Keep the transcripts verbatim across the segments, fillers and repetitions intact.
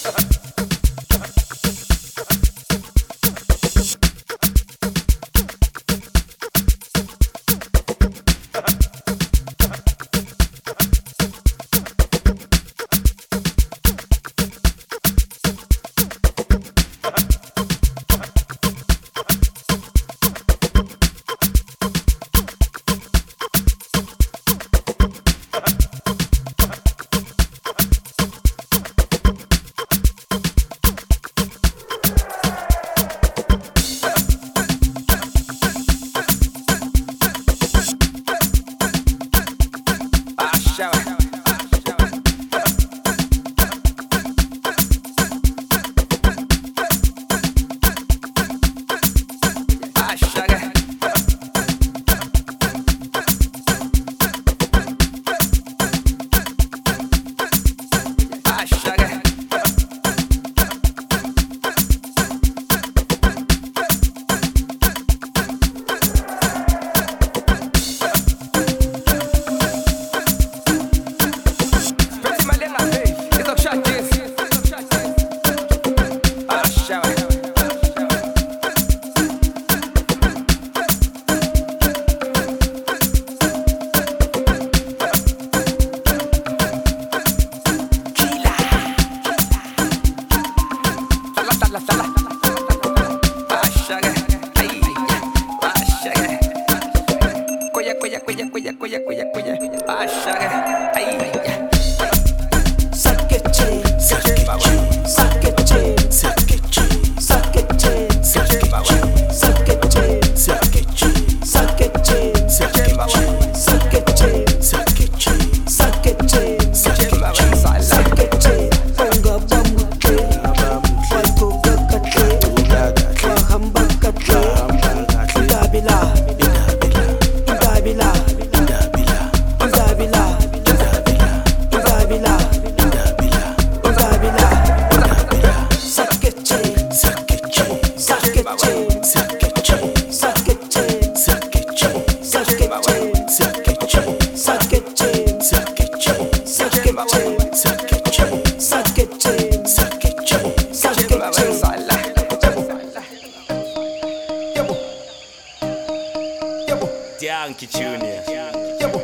Yankee Junior. Yabo.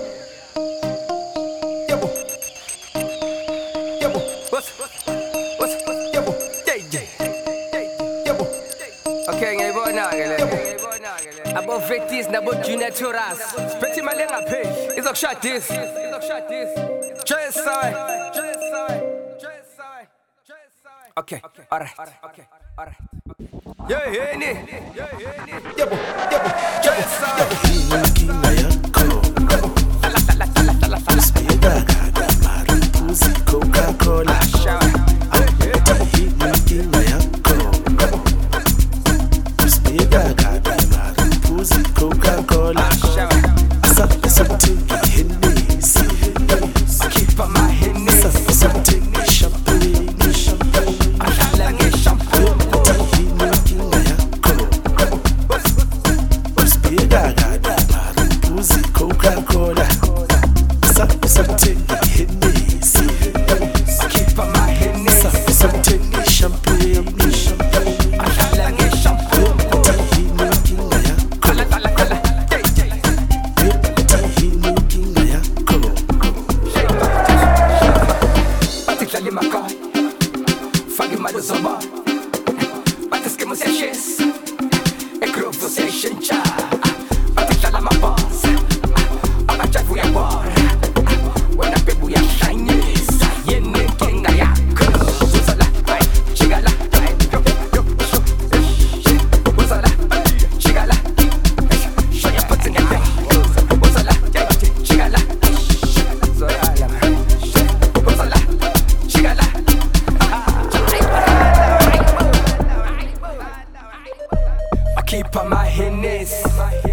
Yabo. Yabo. What's what's what's yabo? Yeah, yeah. Yabo. Okay, ngiyayibona ke le. Abo Vectis nabo Junior Toras. Bethi imali engapheli izokushadisa. Izokushadisa. Jesaway. Jesaway. Jesaway. Jesaway. Okay. All right. Okay. All right. Yeah, yeah, yeah. Yeah, yeah. Yabo. Yabo. Jesaway. Inkinga yakho Spida gaga marupuzi Coca-Cola Inkinga yakho Spida gaga marupuzi Coca-Cola Asa something Hennessy I keep on my Hennessy Asa something champagne I like champagne Inkinga yakho Spida gaga marupuzi Coca-Cola Asa something Hennessy I keep on my Hennessy Asa something champagne I like champagne Inkinga yakho Kala kala kala Inkinga yakho Bathi dlala emakhaya faka imali zoba bathi skemo siyashisa egroove siyashintsha bathi dlala amabhosa abajavu uyabona wena baby uyahlanyisa yena inkinga yakho uzala hayi jika la hayi yo uzala jika la shaya put in your uzala jika la zoyala uzala jika la I keep on my Hennessy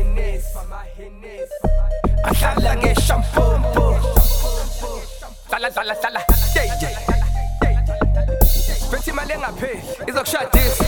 ahlala ngeshampoo dala dala dala yeah yeah bethi imali engapheli izokushadisa